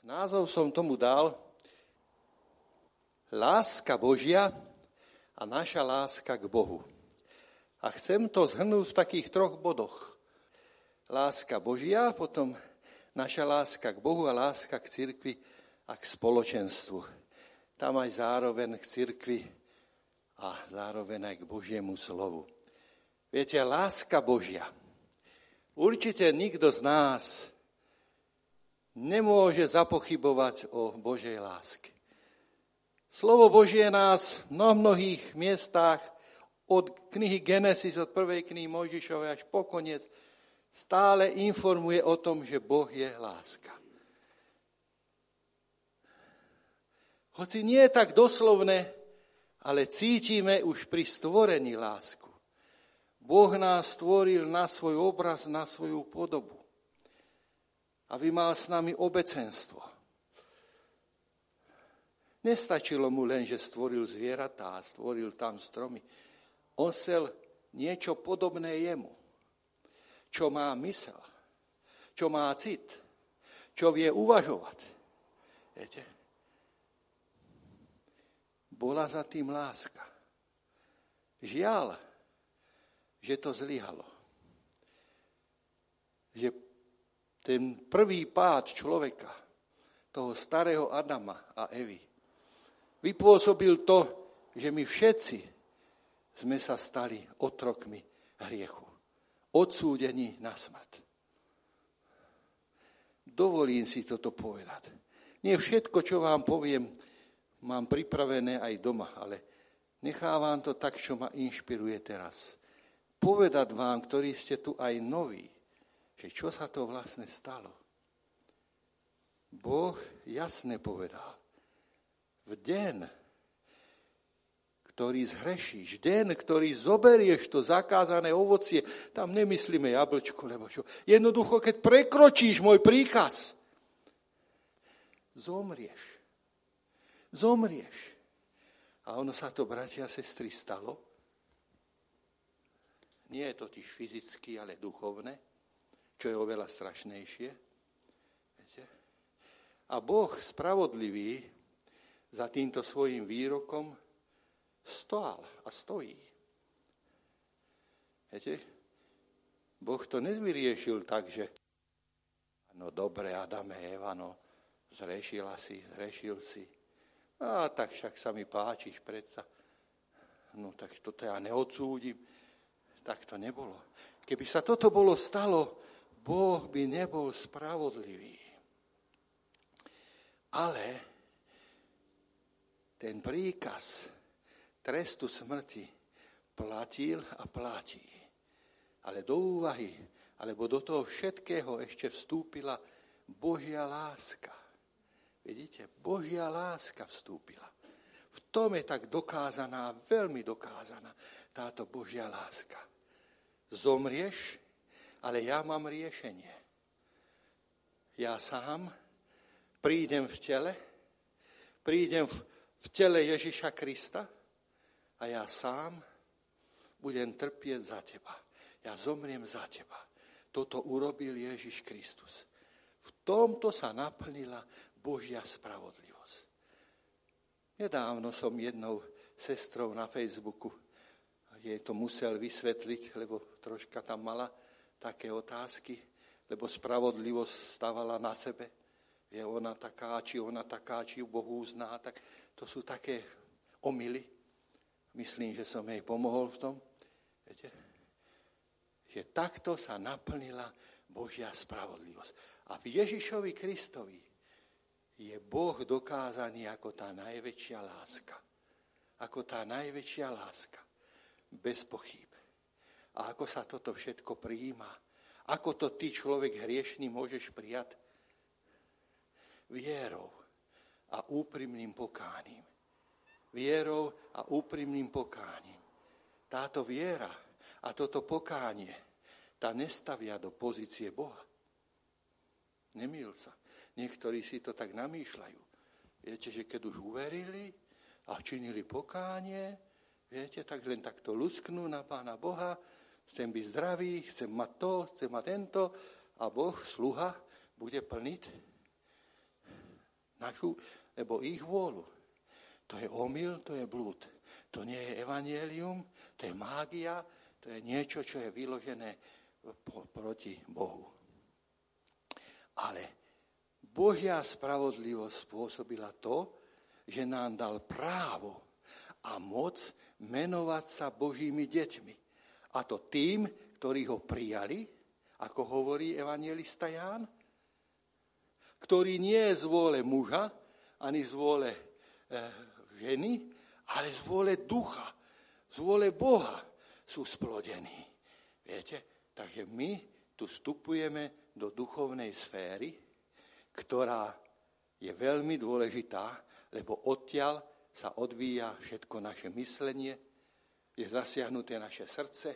Názov som tomu dal Láska Božia a naša láska k Bohu. A chcem to zhrnúť v takých 3 bodoch. Láska Božia, potom naša láska k Bohu a láska k cirkvi a k spoločenstvu. Tam aj zároveň k cirkvi a zároveň aj k Božiemu slovu. Viete, láska Božia. Určite nikto z nás nemôže zapochybovať o Božej láske. Slovo Božie nás na mnohých miestach od knihy Genesis, od prvej knihy Mojžišovej až po koniec stále informuje o tom, že Boh je láska. Hoci nie je tak doslovné, ale cítime už pri stvorení lásku. Boh nás stvoril na svoj obraz, na svoju podobu. Aby mal s nami obecenstvo. Nestačilo mu len, že stvoril zvieratá a stvoril tam stromy. On chcel niečo podobné jemu. Čo má mysel, čo má cit, čo vie uvažovať. Viete? Bola za tým láska. Žiaľ, že to zlyhalo. Že ten prvý pád človeka, toho starého Adama a Evy, vypôsobil to, že my všetci sme sa stali otrokmi hriechu. Odsúdení na smrť. Dovolím si toto povedať. Nie všetko, čo vám poviem, mám pripravené aj doma, ale nechávam to tak, čo ma inšpiruje teraz. Povedať vám, ktorí ste tu aj noví, že čo sa to vlastne stalo. Boh jasne povedal, v deň, ktorý zhrešíš, deň, ktorý zoberieš to zakázané ovocie, tam nemyslíme jablčko, lebo čo. Jednoducho, keď prekročíš môj príkaz, zomrieš. Zomrieš. A ono sa to, bratia a sestry, stalo. Nie je totiž fyzicky, ale duchovné, čo je oveľa strašnejšie. Viete? A Boh spravodlivý za týmto svojím výrokom stál a stojí. Viete? Boh to nezvyriešil tak, že no dobre, Adame, Eva, no zrešil si. A tak však sa mi páčiš predsa. No tak toto ja neodsúdim. Tak to nebolo. Keby sa toto bolo stalo, Boh by nebol spravodlivý. Ale ten príkaz trestu smrti platil a platí. Ale do úvahy, alebo do toho všetkého ešte vstúpila Božia láska. Vidíte, Božia láska vstúpila. V tom je tak dokázaná, veľmi dokázaná táto Božia láska. Zomrieš, ale ja mám riešenie. Ja sám prídem v tele Ježiša Krista a ja sám budem trpieť za teba. Ja zomriem za teba. Toto urobil Ježiš Kristus. V tomto sa naplnila Božia spravodlivosť. Nedávno som jednou sestrou na Facebooku jej to musel vysvetliť, lebo troška tam mala také otázky, lebo spravodlivosť stávala na sebe. Je ona taká, či Boh uzná, tak to sú také omyly. Myslím, že som jej pomohol v tom. Viete? Že takto sa naplnila Božia spravodlivosť. A v Ježišovi Kristovi je Boh dokázaný ako tá najväčšia láska. Ako tá najväčšia láska. Bez pochýb. A ako sa toto všetko prijíma? Ako to ty, človek hriešný, môžeš prijať? Vierou a úprimným pokáním. Vierou a úprimným pokáním. Táto viera a toto pokánie tá nestavia do pozície Boha. Nemýl sa. Niektorí si to tak namýšľajú. Viete, že keď už uverili a činili pokánie, viete, tak len takto lusknú na Pána Boha, chcem byť zdravý, chcem mať to, chcem mať tento a Boh, sluha, bude plniť. našu, lebo ich vôľu. To je omyl, to je blúd. To nie je evanjelium, to je mágia, to je niečo, čo je vyložené proti Bohu. Ale Božia spravodlivosť spôsobila to, že nám dal právo a moc menovať sa Božími deťmi. A to tým, ktorí ho prijali, ako hovorí evanjelista Ján, ktorý nie je z vôle muža, ani z vôle ženy, ale z vôle ducha, z vôle Boha sú splodení. Viete? Takže my tu vstupujeme do duchovnej sféry, ktorá je veľmi dôležitá, lebo odtiaľ sa odvíja všetko naše myslenie, je zasiahnuté naše srdce.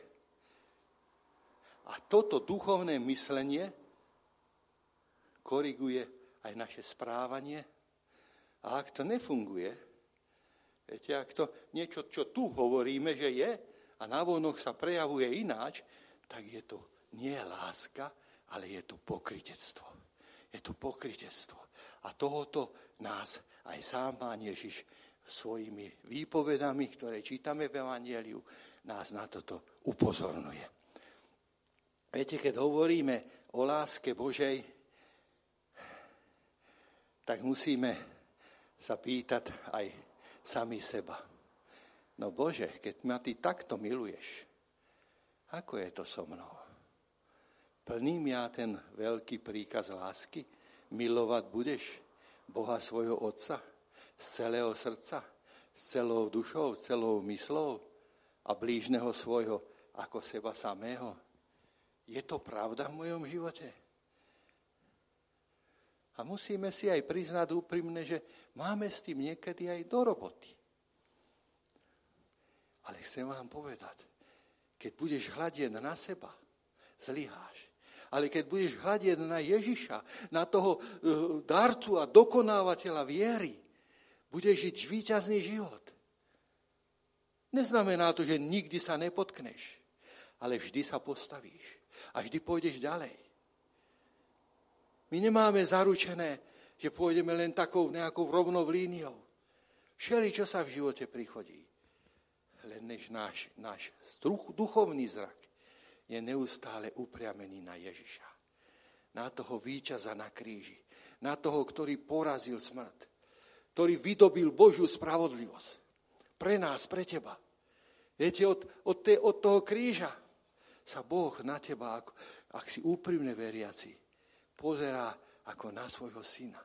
A toto duchovné myslenie koriguje aj naše správanie. A ak to nefunguje, viete, ak to niečo, čo tu hovoríme, že je, a navonok sa prejavuje ináč, tak je to nie láska, ale je to pokrytectvo. Je to pokrytectvo. A tohoto nás aj sám Pán Ježiš svojimi výpovedami, ktoré čítame v Evanjeliu, nás na toto upozorňuje. Viete, keď hovoríme o láske Božej, tak musíme sa pýtať aj sami seba. No Bože, keď ma ty takto miluješ, ako je to so mnou? Plním ja ten veľký príkaz lásky? Milovať budeš Boha svojho Otca z celého srdca, s celou dušou, s celou myslou a blížneho svojho ako seba samého. Je to pravda v mojom živote? A musíme si aj priznať úprimne, že máme s tým niekedy aj do roboty. Ale chcem vám povedať, keď budeš hľadieť na seba, zlyháš. Ale keď budeš hľadieť na Ježiša, na toho darcu a dokonávateľa viery, budeš žiť víťazný život. Neznamená to, že nikdy sa nepotkneš, ale vždy sa postavíš a vždy pôjdeš ďalej. My nemáme zaručené, že pôjdeme len takou nejakou rovnou líniou. Všeli, čo sa v živote prichodí. Len než náš duchovný zrak je neustále upriamený na Ježiša. Na toho víťaza na kríži. Na toho, ktorý porazil smrť. Ktorý vydobil Božiu spravodlivosť. Pre nás, pre teba. Viete, od toho kríža sa Boh na teba, ak si úprimne veriaci, pozerá ako na svojho syna.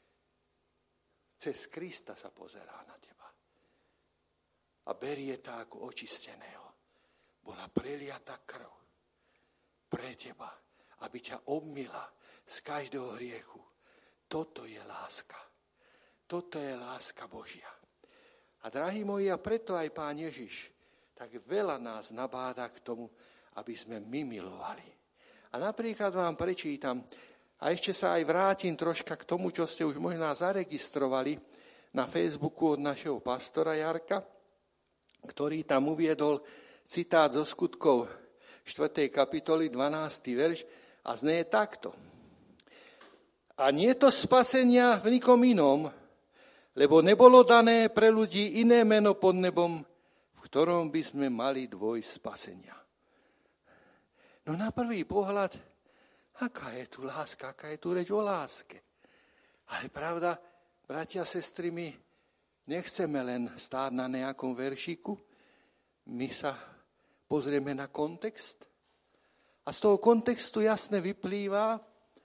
Cez Krista sa pozerá na teba. A berie ťa ako očisteného. Bola preliata krv pre teba, aby ťa obmyla z každého hriechu. Toto je láska. Toto je láska Božia. A drahí moji, a preto aj Pán Ježiš tak veľa nás nabáda k tomu, aby sme my milovali. A napríklad vám prečítam, a ešte sa aj vrátim troška k tomu, čo ste už možná zaregistrovali na Facebooku od našeho pastora Jarka, ktorý tam uviedol citát zo Skutkov 4. kapitoly 12. verš a znie takto. A nie to spasenia v nikom inom, lebo nebolo dané pre ľudí iné meno pod nebom, v ktorom by sme mali dvoj spasenia. No na prvý pohľad, aká je tu láska, aká je tu reč o láske. Ale pravda, bratia a sestry, my nechceme len stáť na nejakom veršiku, my sa pozrieme na kontext a z toho kontextu jasne vyplýva,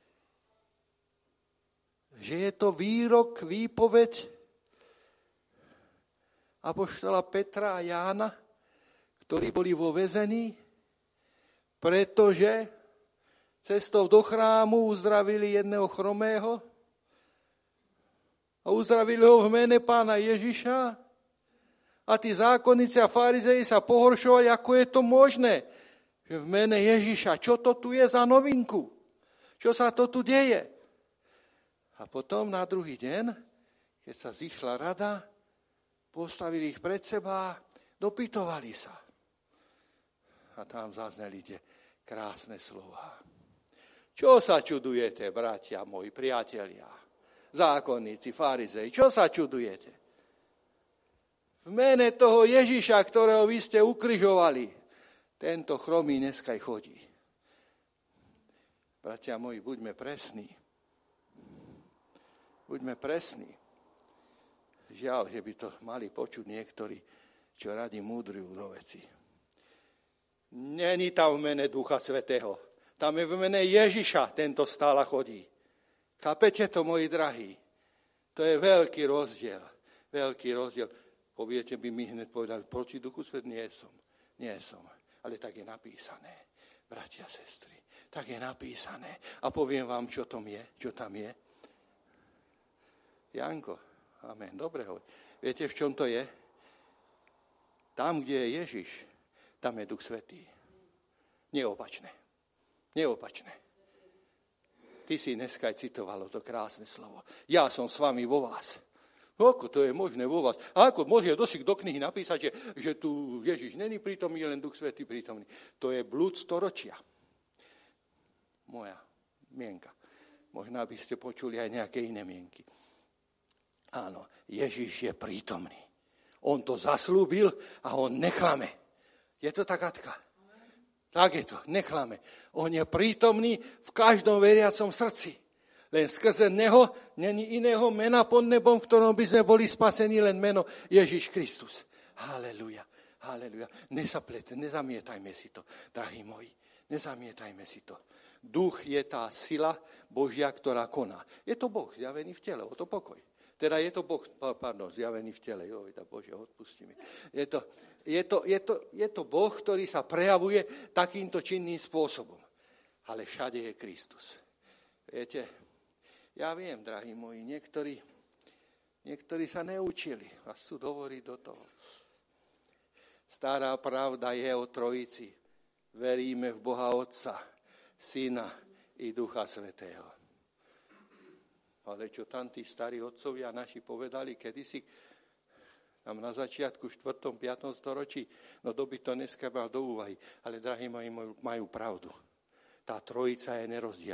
že je to výrok, výpoveď apoštola Petra a Jána, ktorí boli vo väzení, pretože cestou do chrámu uzdravili jedného chromého a uzdravili ho v mene Pána Ježiša a tí zákonníci a farizei sa pohoršovali, ako je to možné, že v mene Ježiša, čo to tu je za novinku? Čo sa to tu deje? A potom na druhý deň, keď sa zišla rada, postavili ich pred seba, dopytovali sa. A tam zazneli tie krásne slová. Čo sa čudujete, bratia moji, priatelia? zákonníci, farizei. Čo sa čudujete? V mene toho Ježiša, ktorého vy ste ukrižovali, tento chromý dneska chodí. Bratia moji, buďme presní. Buďme presní. Žiaľ, že by to mali počuť niektorí, čo radi múdrujú do veci. Není tam v mene Ducha Svätého. Tam je v mene Ježiša tento stála chodí. Chápete to, moji drahí? To je veľký rozdiel. Veľký rozdiel. Poviete by mi hneď povedali, proti Duchu Svätému nie som. Ale tak je napísané, bratia a sestry. Tak je napísané. A poviem vám, čo tam je. Janko, amen, dobre hovorí. Viete, v čom to je? Tam, kde je Ježiš, tam je Duch Svätý. Neopačné. Ty si dneska citovalo to krásne slovo. Ja som s vami vo vás. Ako to je možné vo vás? A ako môže dosť do knihy napísať, že tu Ježiš není prítomný, len Duch Svätý prítomný. To je blúd storočia. Moja mienka. Možno by ste počuli aj nejaké iné mienky. Áno, Ježiš je prítomný. On to zaslúbil a on neklame. Je to tak, Atka? Tak je to, neklame. On je prítomný v každom veriacom srdci. Len skrze neho není iného mena pod nebom, v ktorom by sme boli spasení, len meno Ježiš Kristus. Halelujá. Nezamietajme si to, drahí moji. Nezamietajme si to. Duch je tá sila Božia, ktorá koná. Je to Boh zjavený v tele, o to pokoj. Teda je to Boh, zjavený v tele. Bože, odpusti mi. Je to Boh, ktorý sa prejavuje takýmto činným spôsobom. Ale všade je Kristus. Viete, ja viem, drahí moji, niektorí sa neučili a súd hovorí do toho. Stará pravda je o Trojici. Veríme v Boha Otca, Syna i Ducha Svätého. Ale čo tam tí starí otcovia naši povedali kedysi, tam na začiatku 4. 5. storočí, no doby to dneska mal do úvahy. Ale drahí moji, majú pravdu. Tá Trojica je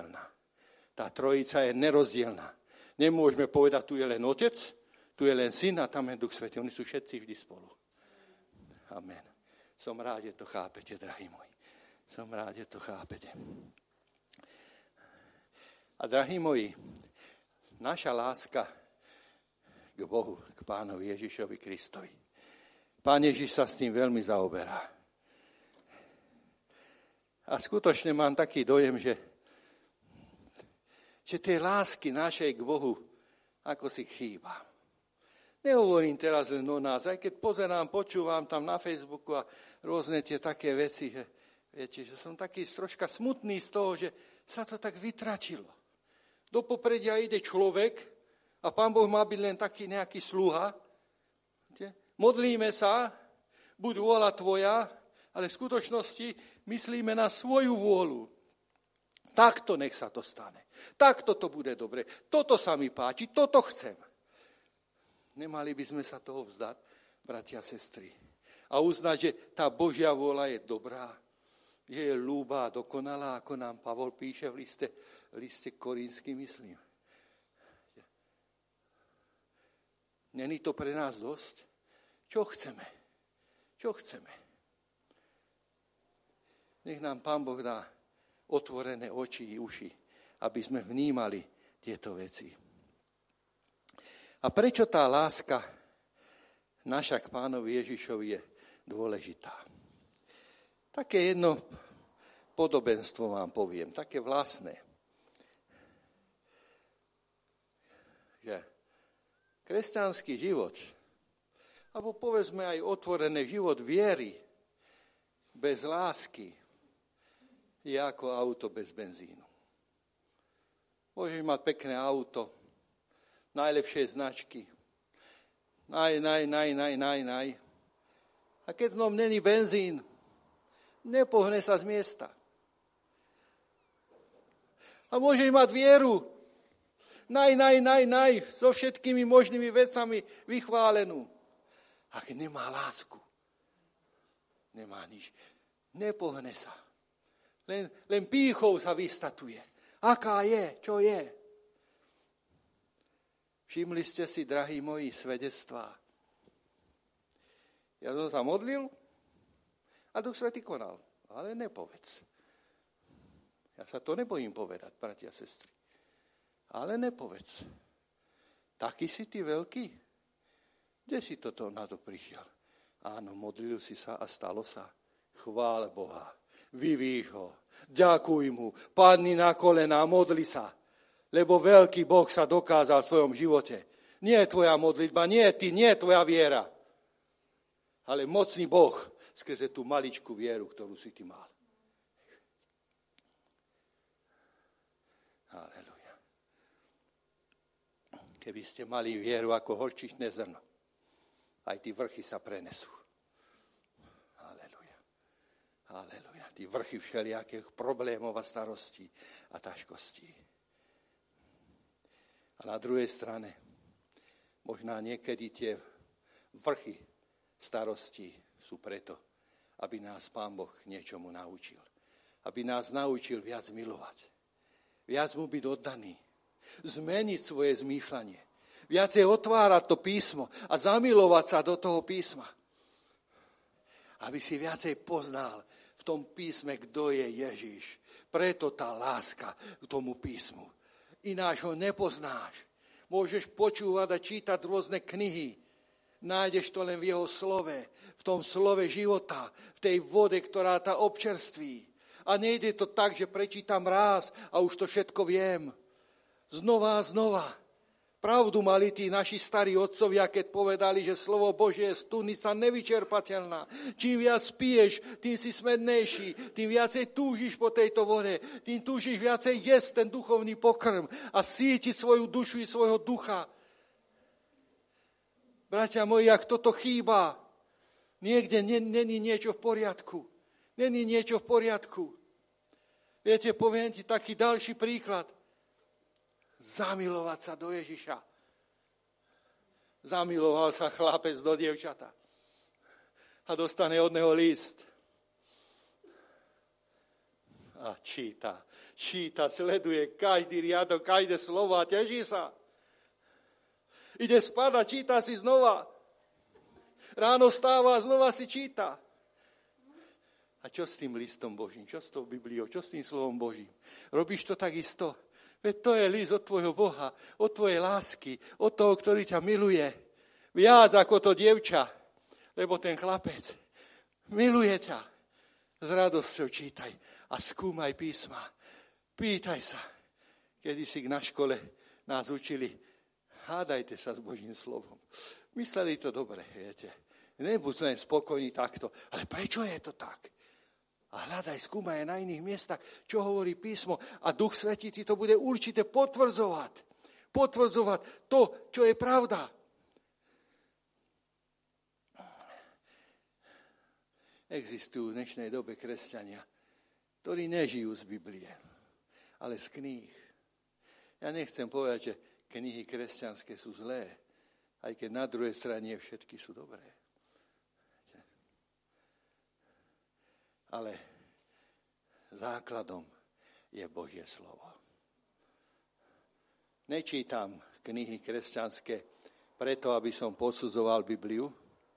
nerozdielna. Nemôžeme povedať, tu je len Otec, tu je len Syn a tam je Duch Svätý. Oni sú všetci vždy spolu. Amen. Som rád, že to chápete, drahí moji. Som rád, že to chápete. A drahí moji, naša láska k Bohu, k Pánovi Ježišovi Kristovi. Pán Ježiš sa s tým veľmi zaoberá. A skutočne mám taký dojem, že tej lásky našej k Bohu ako si chýba. Nehovorím teraz len o nás, aj keď pozerám, počúvam tam na Facebooku a rôzne tie také veci, že viete, že som taký troška smutný z toho, že sa to tak vytračilo. Do popredia ide človek a Pán Boh má byť len taký nejaký sluha. Modlíme sa, buď vôľa tvoja, ale v skutočnosti myslíme na svoju vôľu. Takto nech sa to stane. Takto to bude dobre. Toto sa mi páči, toto chcem. Nemali by sme sa toho vzdať, bratia a sestry. A uznať, že tá Božia vôľa je dobrá, je ľúba a dokonalá, ako nám Pavol píše v liste Korínskym, myslím. Není to pre nás dosť? Čo chceme? Nech nám Pán Boh dá otvorené oči i uši, aby sme vnímali tieto veci. A prečo tá láska naša k Pánovi Ježišovi je dôležitá? Také jedno podobenstvo vám poviem, také vlastné. Že kresťanský život, alebo povedzme aj otvorený život viery bez lásky, je ako auto bez benzínu. Môžeš mať pekné auto, najlepšie značky, naj. A keď v ňom není benzín, nepohne sa z miesta. A môžeš mať vieru, so všetkými možnými vecami vychválenú. A keď nemá lásku, nemá nič. Nepohne sa. Len pýchou sa vystatuje. Aká je, čo je. Všimli ste si, drahí moji, svedectvá. Ja som sa modlil a Duch Svätý konal. Ale nepovedz. Ja sa to nebojím povedať, bratia a sestry. Ale nepovedz. Taký si ty veľký? Kde si na to prišiel? Áno, modlil si sa a stalo sa. Chvále Boha. Vyvíš ho. Ďakuj mu. Padni na kolená, modli sa. Lebo veľký Boh sa dokázal v svojom živote. Nie je tvoja modlitba, nie je ty, nie je tvoja viera. Ale mocný Boh skrze tú maličkú vieru, ktorú si ty mal. Halelujá. Keby ste mali vieru ako horčičné zrno, aj tí vrchy sa prenesú. Halelujá. Halelujá. Tí vrchy všelijakých problémov a starostí a ťažkostí. A na druhej strane, možná niekedy tie vrchy starostí sú preto, aby nás Pán Boh niečomu naučil. Aby nás naučil viac milovať. Viac mu byť oddaný. Zmeniť svoje zmýšľanie. Viacej otvárať to písmo a zamilovať sa do toho písma. Aby si viacej poznal v tom písme, kto je Ježiš. Preto tá láska k tomu písmu. Ináč ho nepoznáš. Môžeš počúvať a čítať rôzne knihy. Nájdeš to len v jeho slove, v tom slove života, v tej vode, ktorá tá občerství. A nejde to tak, že prečítam raz a už to všetko viem. Znova a znova. Pravdu mali tí naši starí otcovia, keď povedali, že slovo Božie je studnica nevyčerpateľná. Čím viac piješ, tým si smednejší, tým viacej túžiš po tejto vode, tým túžiš viacej jesť ten duchovný pokrm a sítiť svoju dušu i svojho ducha. Bratia moji, ak toto chýba, niekde není niečo v poriadku. Není niečo v poriadku. Viete, poviem ti taký ďalší príklad. Zamilovať sa do Ježiša. Zamiloval sa chlapec do dievčata. A dostane od neho list. A číta, sleduje každý riadok, každé slovo a teší sa. Ide spať a číta si znova. Ráno stáva a znova si číta. A čo s tým listom Božím? Čo s tou Bibliou? Čo s tým slovom Božím? Robíš to takisto? Veď to je list od tvojho Boha, od tvojej lásky, od toho, ktorý ťa miluje. Viac ako to dievča, lebo ten chlapec miluje ťa. S radosťou čítaj a skúmaj písma. Pýtaj sa. Kedysi na škole nás učili, hádajte sa s Božím slovom. Mysleli to dobre, viete. Nebuď len spokojný takto. Ale prečo je to tak? A hľadaj, skúmaj na iných miestach, čo hovorí písmo. A Duch Svätý ti to bude určite potvrdzovať. Potvrdzovať to, čo je pravda. Existujú v dnešnej dobe kresťania, ktorí nežijú z Biblie, ale z kníh. Ja nechcem povedať, že knihy kresťanské sú zlé, aj keď na druhej strane všetky sú dobré. Ale základom je Božie slovo. Nečítam knihy kresťanské preto, aby som posudzoval Bibliu,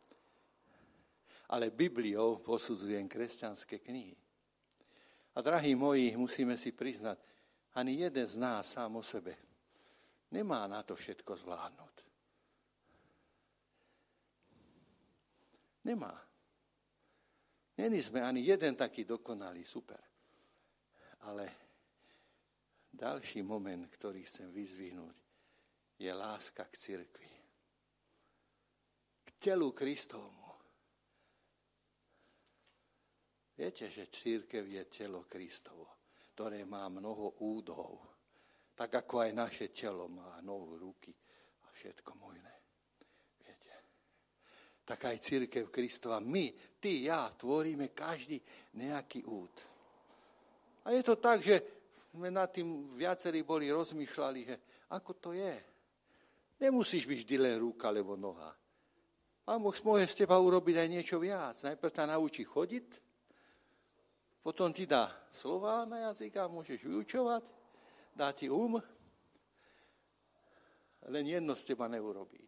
ale Bibliou posudzujem kresťanské knihy. A drahí moji, musíme si priznať, ani jeden z nás sám o sebe nemá na to všetko zvládnuť. Nemá. Není sme ani jeden taký dokonalý, super. Ale ďalší moment, ktorý chcem vyzvihnúť, je láska k cirkvi. K telu Kristovmu. Viete, že cirkev je telo Kristovo, ktoré má mnoho údov. Tak ako aj naše telo má nohu, ruky a všetko možné. Tak aj cirkev Kristova, my, ty, ja, tvoríme každý nejaký úd. A je to tak, že sme nad tým viacerí boli rozmýšľali, že ako to je. Nemusíš byť vždy len ruka alebo noha. Pán Boh môže z teba urobiť aj niečo viac. Najprv ťa naučí chodiť, potom ti dá slová na jazyk a môžeš vyučovať, dá ti Len jedno z teba neurobí.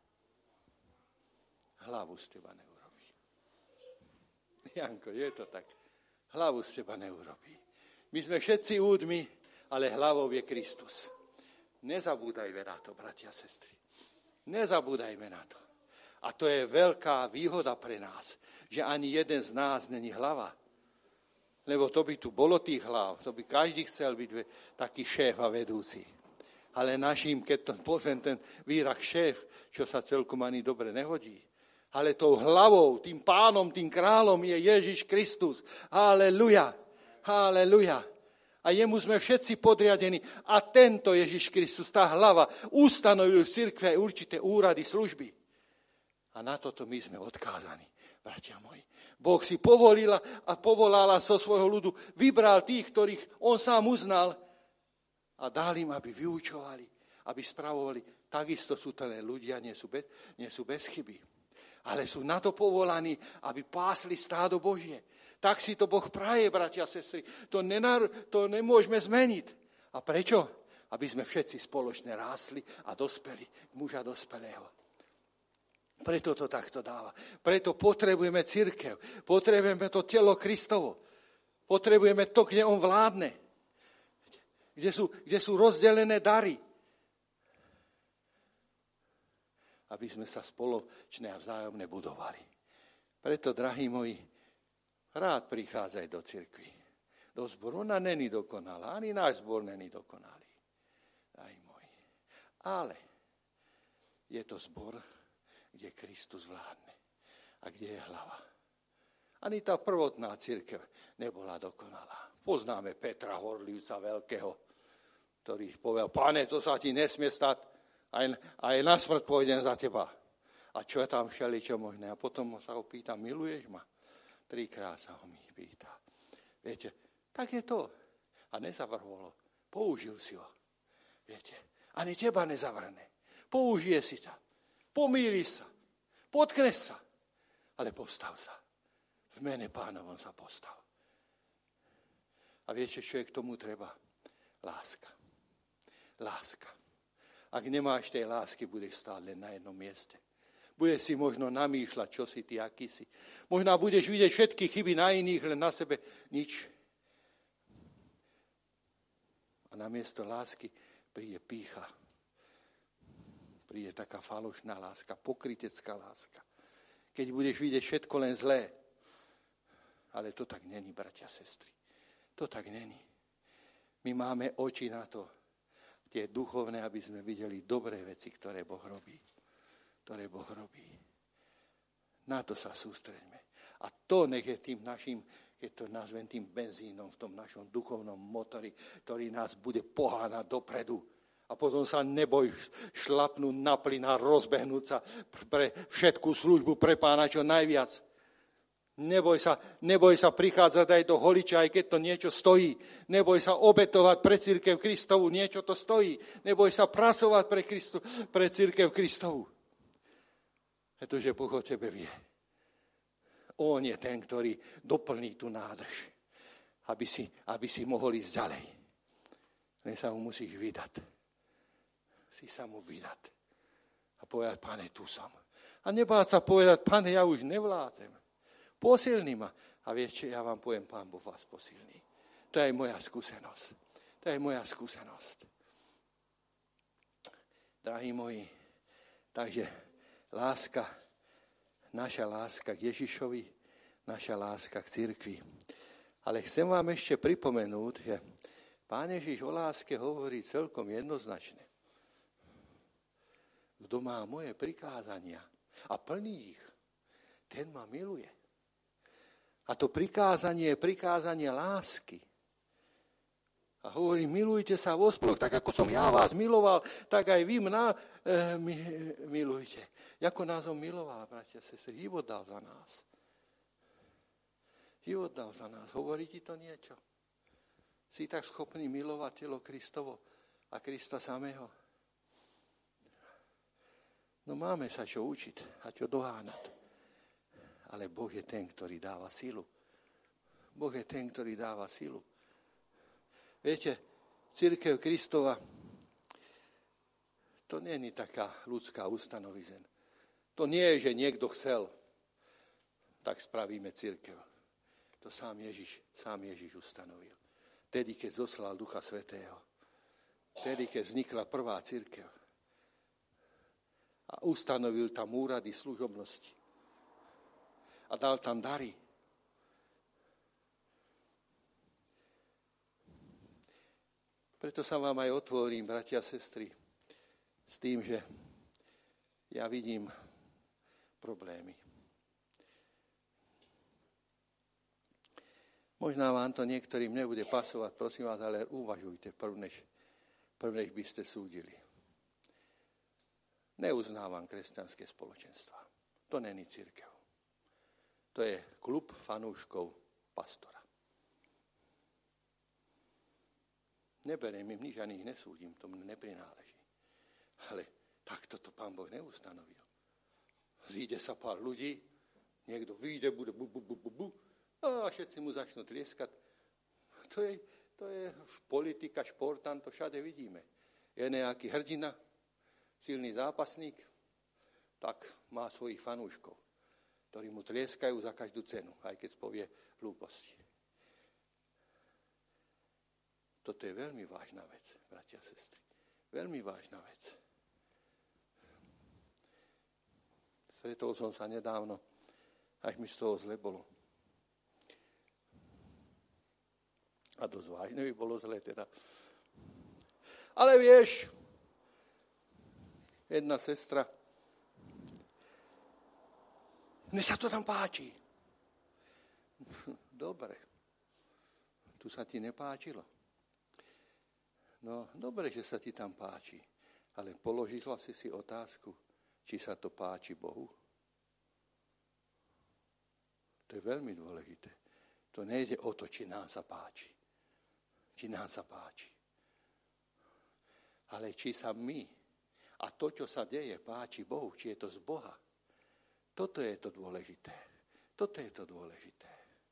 Hlavu z teba neurobí. Janko, je to tak. Hlavu z teba neurobí. My sme všetci údmi, ale hlavou je Kristus. Nezabúdajme na to, bratia a sestry. Nezabúdajme na to. A to je veľká výhoda pre nás, že ani jeden z nás není hlava. Lebo to by tu bolo tých hlav, to by každý chcel byť taký šéf a vedúci. Ale naším, keď to poviem ten výrak šéf, čo sa celkom ani dobre nehodí, ale tou hlavou, tým pánom, tým kráľom je Ježiš Kristus. Haleluja, haleluja. A jemu sme všetci podriadení. A tento Ježiš Kristus, tá hlava, ustanovil v cirkvi aj určité úrady, služby. A na toto my sme odkázaní, bratia moji. Boh si povolila a povolala zo svojho ľudu, vybral tých, ktorých on sám uznal a dal im, aby vyučovali, aby spravovali. Takisto sú to len ľudia, nie sú bez chyby. Ale sú na to povolaní, aby pásli stádo Božie. Tak si to Boh praje, bratia a sestry. To nemôžeme zmeniť. A prečo? Aby sme všetci spoločne rásli a dospeli k muža dospelého. Preto to takto dáva. Preto potrebujeme cirkev. Potrebujeme to telo Kristovo. Potrebujeme to, kde on vládne. Kde sú rozdelené dary. Aby sme sa spoločne a vzájomne budovali. Preto, drahí moji, rád prichádzaj do cirkvi, do zboru. Ona není dokonalá, ani náš zbor není dokonalý, drahí moji. Ale je to zbor, kde Kristus vládne a kde je hlava. Ani tá prvotná cirkev nebola dokonalá. Poznáme Petra Horlivca veľkého, ktorý povedal, Pane, to sa ti nesmie stať, aj na smrť pôjdem za teba. A čo je tam všeličo možné? A potom sa ho pýta, miluješ ma? 3-krát sa ho mi pýta. Viete, tak je to. A nezavrhol ho. Použil si ho. Viete, ani teba nezavrhne. Použije si sa. Pomýli sa. Potkneš sa. Ale postav sa. V mene Pánovom sa postav. A viete, čo je k tomu treba? Láska. Láska. Ak nemáš tej lásky, budeš stále len na jednom mieste. Budeš si možno namýšľať, čo si ty, aký si. Možno budeš vidieť všetky chyby na iných, len na sebe nič. A namiesto lásky príde pýcha. Príde taká falošná láska, pokrytecká láska. Keď budeš vidieť všetko len zlé. Ale to tak není, bratia, sestry. To tak není. My máme oči na to, tie duchovné, aby sme videli dobré veci, ktoré Boh robí. Ktoré Boh robí. Na to sa sústreďme. A to nech je tým našim, keď to nazvem tým benzínom v tom našom duchovnom motori, ktorý nás bude poháňať dopredu. A potom sa neboj šlapnúť na plyn a rozbehnúť sa pre všetkú službu pre Pána čo najviac. Neboj sa prichádzať aj do holiča, aj keď to niečo stojí. Neboj sa obetovať pre cirkev Kristovu, niečo to stojí. Neboj sa pracovať pre cirkev Kristovu. Pretože Boh o tebe vie. On je ten, ktorý doplní tú nádrž, aby si mohol ísť ďalej. Len sa mu musíš vydať. Si sa mu vydať. A povedať, Pane, tu som. A nebáť sa povedať, Pane, ja už nevládzem. Posilní ma. A viete, ja vám poviem, Pán Boh vás posilní. To je moja skúsenosť. To je moja skúsenosť. Drahí moji, takže láska, naša láska k Ježišovi, naša láska k cirkvi. Ale chcem vám ešte pripomenúť, že Pán Ježiš o láske hovorí celkom jednoznačne. Kto má moje prikázania a plní ich, ten ma miluje. A to prikázanie je prikázanie lásky. A hovorí, milujte sa vo spoloch, tak ako som ja vás miloval, tak aj vy mňa milujte. Ako nás on miloval, bratia, sestry, život dal za nás. Život dal za nás. Hovorí ti to niečo? Si tak schopný milovať telo Kristovo a Krista samého? No máme sa čo učiť a čo doháňať. Ale Boh je ten, ktorý dáva silu. Boh je ten, ktorý dáva silu. Viete, cirkev Kristova, To nie je taká ľudská ustanovizeň. To nie je, že niekto chcel, tak spravíme cirkev. To sám Ježiš ustanovil. Tedy, keď zoslal Ducha Svätého. Tedy, keď vznikla prvá cirkev. A ustanovil tam úrady služobnosti. A dal tam dary. Preto sa vám aj otvorím, bratia a sestry, s tým, že ja vidím problémy. Možná vám to niektorým nebude pasovať, prosím vás, ale uvažujte prv, než by ste súdili. Neuznávam kresťanské spoločenstva. To není cirkev. To je klub fanúškov pastora. Neberiem im nič, ani ich nesúdim, to mne neprináleží. Ale takto to Pán Boh neustanovil. Zíde sa pár ľudí, niekto vyjde, bude bu, a všetci mu začnú tlieskať. To je politika, športant, to všade vidíme. Je nejaký hrdina, silný zápasník, tak má svojich fanúškov, ktorí mu tlieskajú za každú cenu, aj keď povie hlúposti. Toto je veľmi vážna vec, bratia a sestry. Veľmi vážna vec. Stretol som sa nedávno, až mi z toho zle bolo. A dosť vážne by bolo zle teda. Ale vieš, jedna sestra, mne sa to tam páči. Dobre, tu sa ti nepáčilo. No, dobre, že sa ti tam páči, ale položila si otázku, či sa to páči Bohu. To je veľmi dôležité. To nejde o to, či nám sa páči. Či nám sa páči. Ale či sa my a to, čo sa deje, páči Bohu, či je to z Boha. Toto je to dôležité. Toto je to dôležité.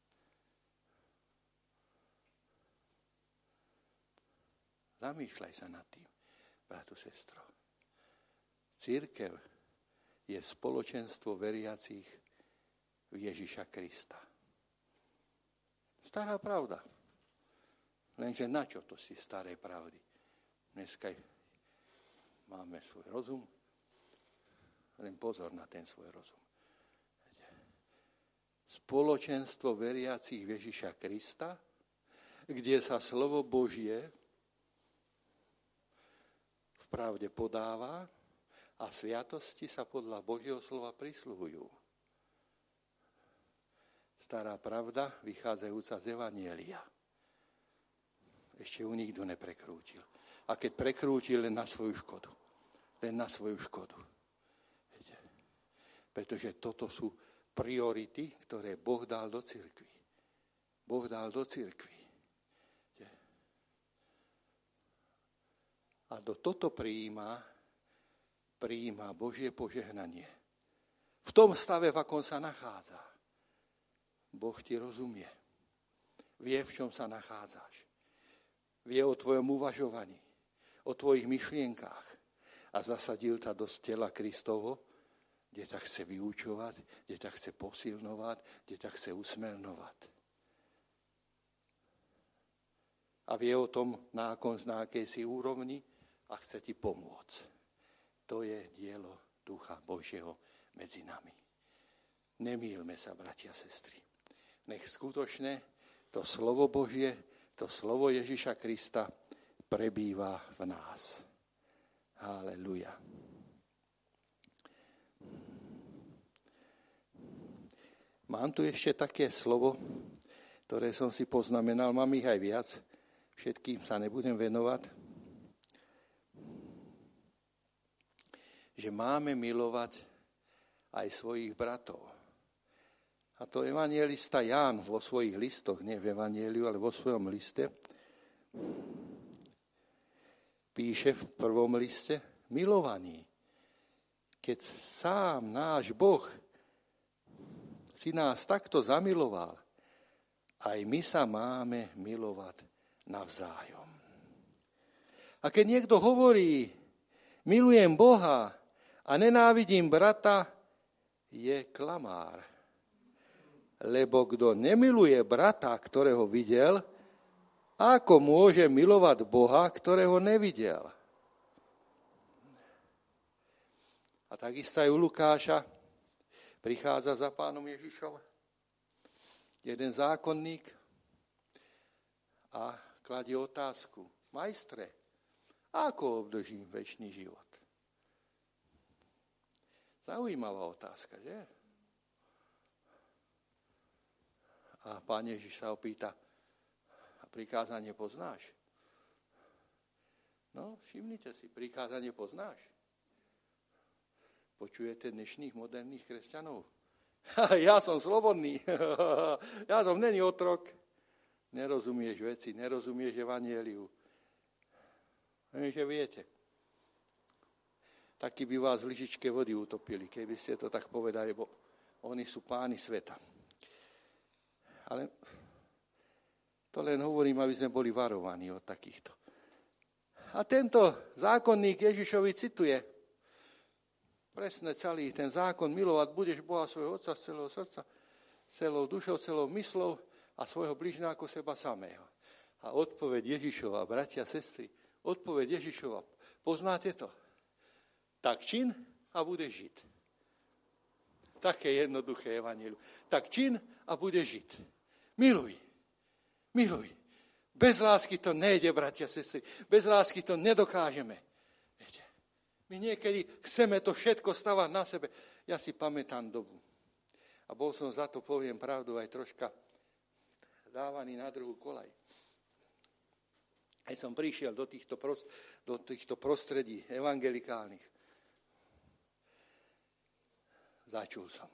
Zamýšľaj sa nad tým, bratu, sestro. Cirkev je spoločenstvo veriacich v Ježiša Krista. Stará pravda. Lenže na čo to si staré pravdy? Dneska máme svoj rozum, len pozor na ten svoj rozum. Spoločenstvo veriacich v Ježiša Krista, kde sa slovo Božie v pravde podáva a sviatosti sa podľa Božieho slova prisluhujú. Stará pravda, vychádzajúca z Evanjelia. Ešte ju nikto neprekrútil. A keď prekrútil, len na svoju škodu. Len na svoju škodu. Viete? Pretože toto sú priority, ktoré Boh dal do cirkvi. Boh dal do cirkvi. Viete? A do toto prijíma Božie požehnanie. V tom stave, v akom sa nachádza. Boh ti rozumie. Vie, v čom sa nachádzaš. Vie o tvojom uvažovaní, o tvojich myšlienkách a zasadil ťa do tela Kristovo, kde ťa chce vyučovať, kde ťa chce posilnovať, kde ťa chce usmerňovať. A vie o tom, na akej si úrovni a chce ti pomôcť. To je dielo Ducha Božieho medzi nami. Nemýlme sa, bratia a sestry. Nech skutočne to slovo Božie, to slovo Ježiša Krista prebýva v nás. Haleluja. Mám tu ešte také slovo, ktoré som si poznamenal, mám ich aj viac, všetkým sa nebudem venovať, že máme milovať aj svojich bratov. A to evanjelista Ján vo svojich listoch, nie v evanjeliu, ale vo svojom liste, píše v prvom liste, milovaní, keď sám náš Boh si nás takto zamiloval, aj my sa máme milovať navzájom. A keď niekto hovorí, milujem Boha a nenávidím brata, je klamár. Lebo kto nemiluje brata, ktorého videl, ako môže milovať Boha, ktorého nevidel? A takisto aj u Lukáša prichádza za pánom Ježišom jeden zákonník a kladie otázku. Majstre, ako obdržím večný život? Zaujímavá otázka, že? A pán Ježiš sa opýta, a prikázanie poznáš? No, všimnite si, prikázanie poznáš? Počujete dnešných moderných kresťanov? Ja som slobodný, ja som není otrok. Nerozumieš veci, nerozumieš evanjeliu. Že viete, takí by vás v lyžičke vody utopili, keby ste to tak povedali, bo oni sú páni sveta. Ale to len hovorím, aby sme boli varovaní od takýchto. A tento zákonník Ježišovi cituje presne celý ten zákon, milovať budeš Boha svojho otca z celého srdca, celou dušou, celou myslou a svojho bližného ako seba samého. A odpoveď Ježišova, bratia, sestry, odpoveď Ježišova, poznáte to? Tak čin a budeš žiť. Také jednoduché evanjelium. Tak čin a budeš žiť. Miluj. Miluj. Bez lásky to nejde, bratia, sestry. Bez lásky to nedokážeme. Viete, my niekedy chceme to všetko stavať na sebe. Ja si pamätám dobu. A bol som za to, poviem pravdu, aj troška dávaný na druhú koľaj. Aj som prišiel do týchto prostredí evangelikálnych. Začul som.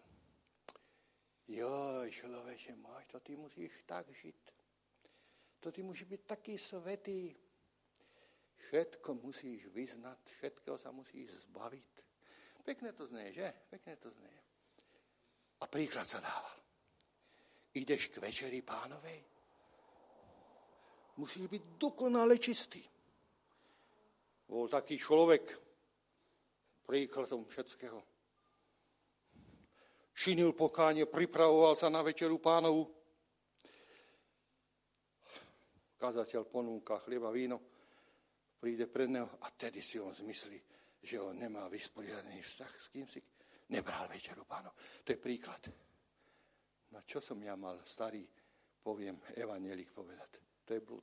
Joj, človeče môj, to ty musíš tak žiť. To ty musíš byť taký svätý. Všetko musíš vyznať, všetkého sa musíš zbaviť. Pekne to znie, že? Pekne to znie. A príklad sa dával. Ideš k večeri pánovej? Musíš byť dokonale čistý. Bol taký človek príkladom všetkého. Činil pokánie, pripravoval sa na večeru pánovu. Kazateľ ponúka chlieba, víno, príde pred neho a tedy si on zmyslí, že on nemá vysporiadaný vzťah s kým si nebral večeru pánov. To je príklad. Na čo som ja mal starý, poviem, evanjelik povedať? To je blúd.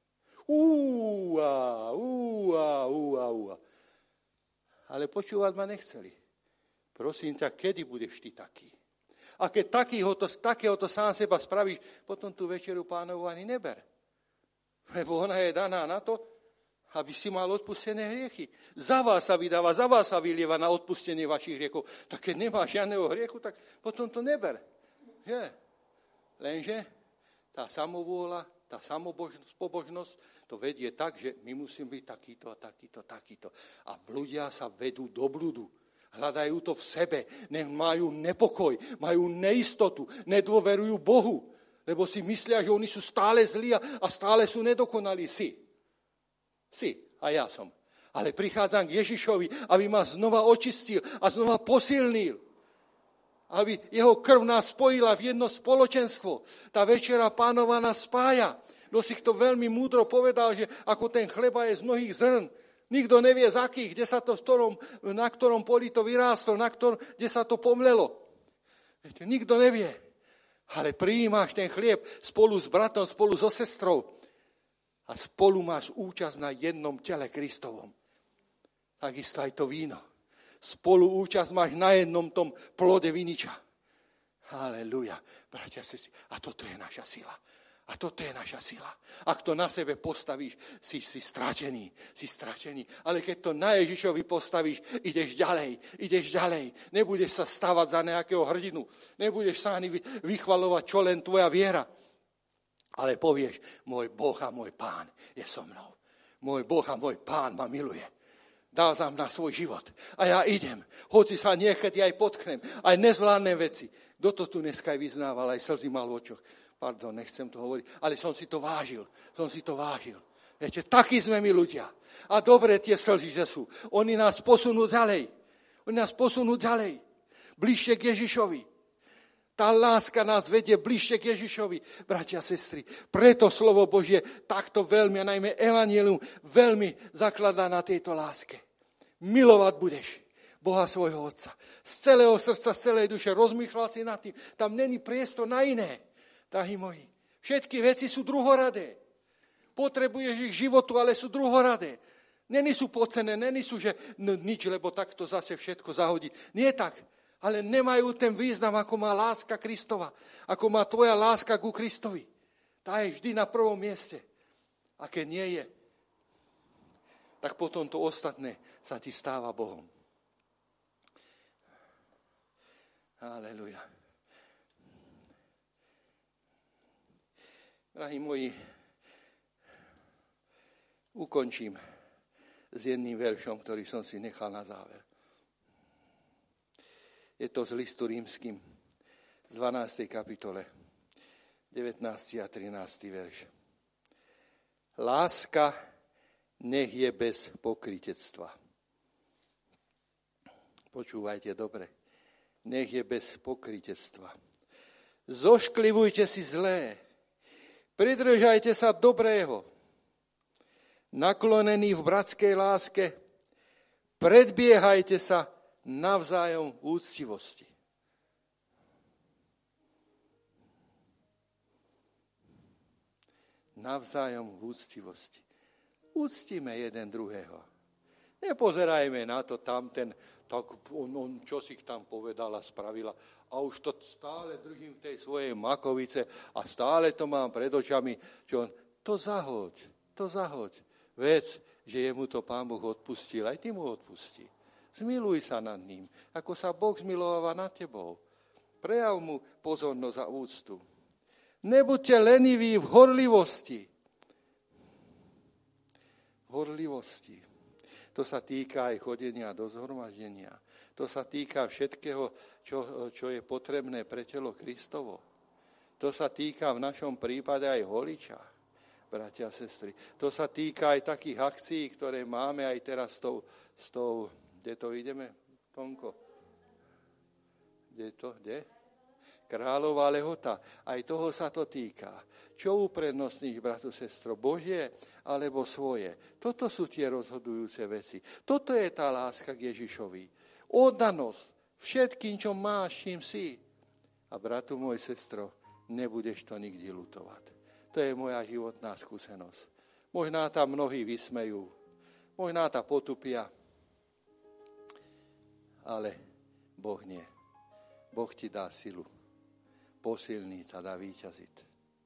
Ale počúvať ma nechceli. Prosím ťa, kedy budeš ty taký? A keď takéhoto sám seba spravíš, potom tú večeru pánovu ani neber. Lebo ona je daná na to, aby si mal odpustené hriechy. Za vás sa vydáva, za vás sa vylieva na odpustenie vašich hriechov. Tak keď nemáš žiadneho hriechu, tak potom to neber. Je. Lenže tá samovôľa, tá samopobožnosť to vedie tak, že my musíme byť takýto a takýto. A ľudia sa vedú do bludu. Hľadajú to v sebe, majú nepokoj, majú neistotu, nedôverujú Bohu, lebo si myslia, že oni sú stále zlí a stále sú nedokonalí. Si, a ja som. Ale prichádzam k Ježišovi, aby ma znova očistil a znova posilnil. Aby jeho krv nás spojila v jedno spoločenstvo. Tá večera pánova nás spája. Kto si to veľmi múdro povedal, že ako ten chleba je z mnohých zrn, nikto nevie z akých, kde sa to na ktorom poli to vyrástlo, kde sa to pomlelo. Viete, nikto nevie. Ale prijímaš ten chlieb spolu s bratom, spolu so sestrou a spolu máš účasť na jednom tele Kristovom. Takisto aj to víno. Spolu účasť máš na jednom tom plode viniča. Halelujá. Bratia, sestry, a toto je naša sila. A toto je naša sila. Ak to na sebe postavíš, si stratený. Ale keď to na Ježišovi postavíš, ideš ďalej. Nebudeš sa stavať za nejakého hrdinu. Nebudeš sa ani vychvalovať, čo len tvoja viera. Ale povieš, môj Boh a môj Pán je so mnou. Môj Boh a môj Pán ma miluje. Dal za mňa svoj život. A ja idem. Hoci sa niekedy aj potknem. Aj nezvládnem veci. Kto to tu dneska aj vyznával, aj slzy mal v očoch. Pardon, nechcem to hovoriť, ale som si to vážil. Viete, takí sme my ľudia. A dobre tie slzy, že sú. Oni nás posunú ďalej. Bližšie k Ježišovi. Tá láska nás vedie bližšie k Ježišovi, bratia a sestry. Preto slovo Božie takto veľmi, a najmä evanjelium, veľmi zakladá na tejto láske. Milovať budeš Boha svojho Otca. Z celého srdca, z celej duše. Rozmýšľal si nad tým. Tam není priestor na iné, drahí moji. Všetky veci sú druhoradé. Potrebuješ ich životu, ale sú druhoradé. Není sú podcené, není sú, že nič, lebo takto zase všetko zahodí. Nie tak. Ale nemajú ten význam, ako má láska Kristova. Ako má tvoja láska ku Kristovi. Tá je vždy na prvom mieste. A keď nie je, tak potom to ostatné sa ti stáva Bohom. Halelujá. Drahí moji, ukončím s jedným veršom, ktorý som si nechal na záver. Je to z listu rímskym, z 12. kapitole, 19. a 13. verš. Láska nech je bez pokrytectva. Počúvajte dobre. Nech je bez pokrytectva. Zošklivujte si zlé. Pridržajte sa dobrého. Naklonení v bratskej láske. Predbiehajte sa navzájom v úctivosti. Navzájom v úctivosti. Úctime jeden druhého. Nepozerajme na to tamten, tak on čo si tam povedala, spravila. A už to stále držím v tej svojej makovice a stále to mám pred očami. To zahoď. Vec, že jemu to Pán Boh odpustil, aj ty mu odpustí. Zmiluj sa nad ním, ako sa Boh zmilováva nad tebou. Prejav mu pozornosť a úctu. Nebuďte leniví v horlivosti. To sa týka aj chodenia do zhromaždenia. To sa týka všetkého, čo je potrebné pre telo Kristovo. To sa týka v našom prípade aj holiča, bratia a sestry. To sa týka aj takých akcií, ktoré máme aj teraz s tou kde to ideme, Tonko? Kde? Kráľová lehota. Aj toho sa to týka. Čo uprednostníš, bratu, sestro? Božie alebo svoje? Toto sú tie rozhodujúce veci. Toto je tá láska k Ježišovi. Oddanosť všetkým, čo máš, čím si. A bratu môj, sestro, nebudeš to nikdy ľutovať. To je moja životná skúsenosť. Možná tam mnohí vysmejú. Možná tá potupia. Ale Boh nie. Boh ti dá silu. Posilní ťa, dá víťaziť.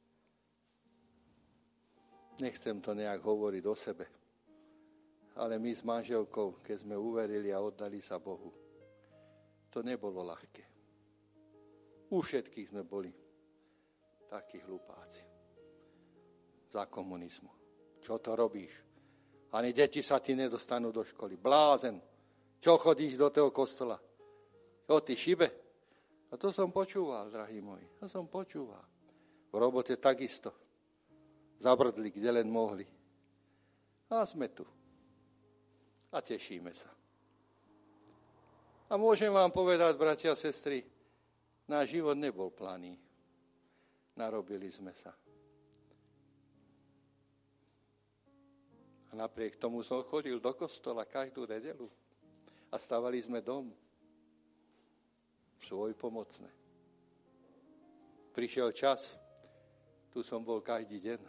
Nechcem to nejak hovoriť o sebe. Ale my s manželkou, keď sme uverili a oddali sa Bohu, to nebolo ľahké. U všetkých sme boli takí hlupáci. Za komunizmu. Čo to robíš? Ani deti sa ti nedostanú do školy. Blázen. Čo chodíš do toho kostola? Čo ty šibe? A to som počúval, drahí moji. To som počúval. V robote takisto. Zabrdli, kde len mohli. A sme tu. A tešíme sa. A môžem vám povedať, bratia a sestry, náš život nebol planý. Narobili sme sa. A napriek tomu som chodil do kostola každú nedeľu. A stavali sme dom. Svojpomocné. Prišiel čas, tu som bol každý deň.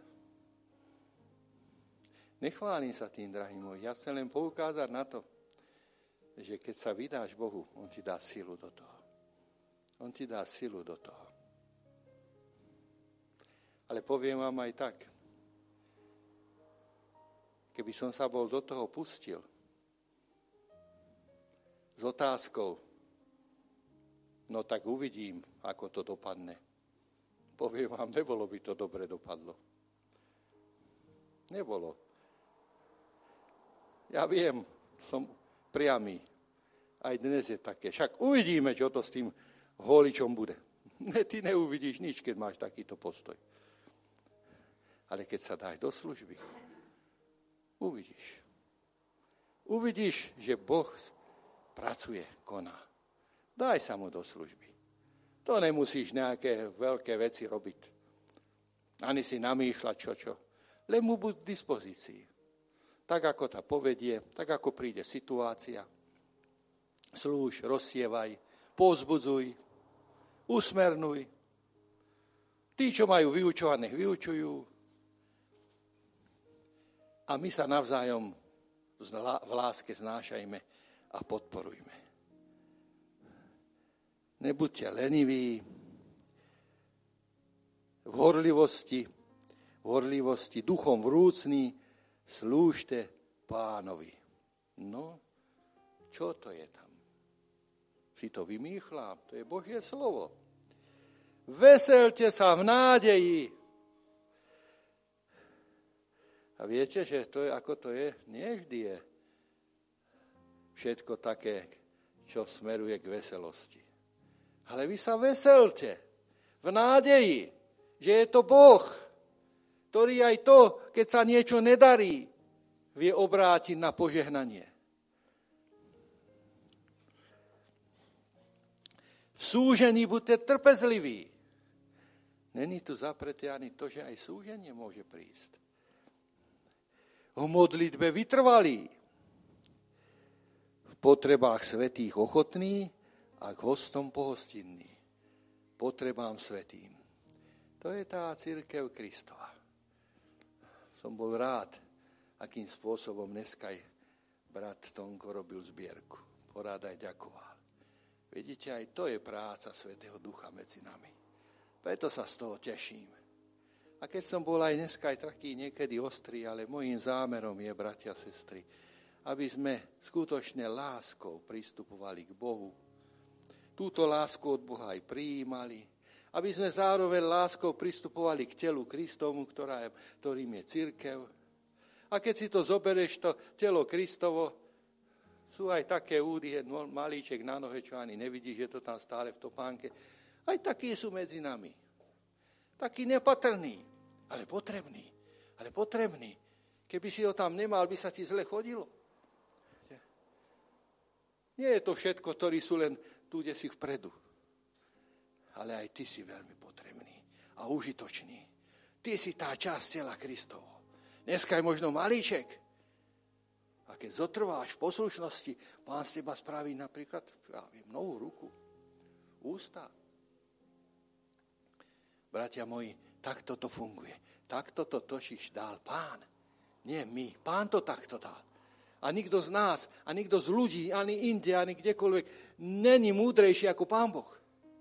Nechválim sa tým, drahí moji. Ja chcem len poukázať na to, že keď sa vydáš Bohu, on ti dá silu do toho. On ti dá silu do toho. Ale poviem vám aj tak. Keby som sa bol do toho pustil, s otázkou, no tak uvidím, ako to dopadne. Poviem vám, nebolo by to dobre dopadlo. Nebolo. Ja viem, som priamy. Aj dnes je také. Však uvidíme, čo to s tým holičom bude. Ne, ty neuvidíš nič, keď máš takýto postoj. Ale keď sa dáš do služby, Uvidíš. Uvidíš, že Boh pracuje, koná. Daj sa mu do služby. To nemusíš nejaké veľké veci robiť. Ani si namýšľať čo. Len mu buď v dispozícii. Tak, ako ta povedie, tak, ako príde situácia. Slúž, rozsievaj, povzbudzuj, usmernuj. Tí, čo majú vyučovaných, vyučujú. A my sa navzájom v láske znášajme a podporujme. Nebuďte leniví, v horlivosti, duchom vrúcný, slúžte Pánovi. No, čo to je tam? Si to vymýšľam, to je Božie slovo. Veselte sa v nádeji. A viete, že to je, ako to je? Nie vždy je všetko také, čo smeruje k veselosti. Ale vy sa veselte v nádeji, že je to Boh, ktorý aj to, keď sa niečo nedarí, vie obrátiť na požehnanie. V súžení buďte trpezliví. Není tu zapreté ani to, že aj súženie môže prísť. V modlitbe vytrvalí. V potrebách svätých ochotný a k hostom pohostinný. Potrebám svätým. To je tá cirkev Kristova. Som bol rád, akým spôsobom dneska aj brat Tonko robil zbierku. Porád aj ďakoval. Vidíte, aj to je práca Svätého Ducha medzi nami. Preto sa z toho teším. A keď som bol aj dneska aj taký niekedy ostrý, ale môjim zámerom je, bratia a sestry, aby sme skutočne láskou pristupovali k Bohu. Túto lásku od Boha aj prijímali. Aby sme zároveň láskou pristupovali k telu Kristovmu, ktorým je cirkev. A keď si to zoberieš, to telo Kristovo, sú aj také údy, malíček na nohe, čo ani nevidíš, že to tam stále v topánke. Aj takí sú medzi nami. Takí nepatrní, ale potrební. Ale potrební. Keby si ho tam nemal, by sa ti zle chodilo. Nie je to všetko, ktorí sú len tu, kde si vpredu. Ale aj ty si veľmi potrebný a užitočný. Ty si tá časť tela Kristovo. Dneska je možno malíček. A keď zotrváš v poslušnosti, Pán z teba spraví napríklad, novú ruku, ústa. Bratia moji, takto to funguje. Takto to totiž dal Pán. Nie my. Pán to takto dal. A nikto z nás, a nikto z ľudí, ani inde, ani kdekoľvek, není múdrejší ako Pán Boh.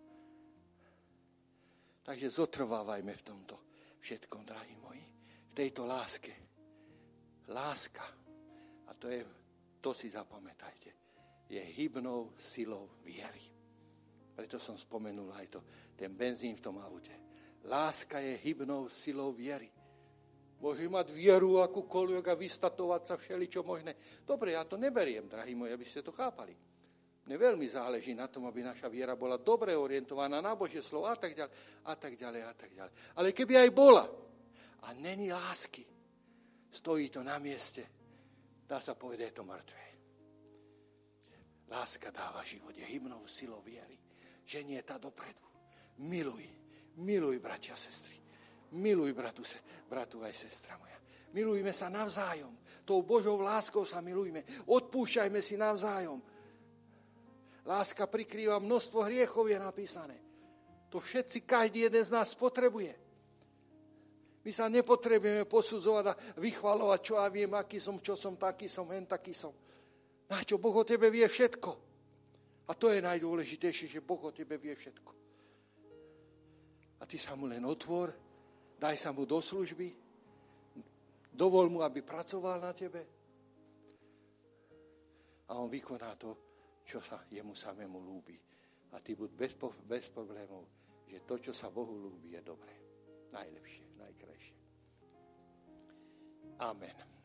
Takže zotrvávajme v tomto všetkom, drahí moji. V tejto láske. Láska. A to si zapamätajte. Je hybnou silou viery. Preto som spomenul aj to, ten benzín v tom aute. Láska je hybnou silou viery. Môže mať vieru akúkoľvek a vystatovať sa všeličo možné. Dobre, ja to neberiem, drahí moji, aby ste to chápali. Mne veľmi záleží na tom, aby naša viera bola dobre orientovaná na Božie slovo a tak ďalej, a tak ďalej, a tak ďalej. Ale keby aj bola a není lásky, stojí to na mieste, dá sa povedať, je to mŕtve. Láska dáva život, je hybnou silou viery. Ženie tá dopredu. Miluj, bratia a sestry. Miluj, bratu aj sestra moja. Milujme sa navzájom. Tou Božou láskou sa milujme. Odpúšťajme si navzájom. Láska prikrýva množstvo hriechov, je napísané. To všetci, každý jeden z nás potrebuje. My sa nepotrebujeme posudzovať a vychvalovať, čo ja viem, aký som, čo som, taký som, hen taký som. Na čo Boh o tebe vie všetko. A to je najdôležitejšie, že Boh o tebe vie všetko. A ty sa mu len otvor, daj sa mu do služby, dovol mu, aby pracoval na tebe a on vykoná to, čo sa jemu samému ľúbi. A ty buď bez problémov, že to, čo sa Bohu ľúbi, je dobré. Najlepšie, najkrajšie. Amen.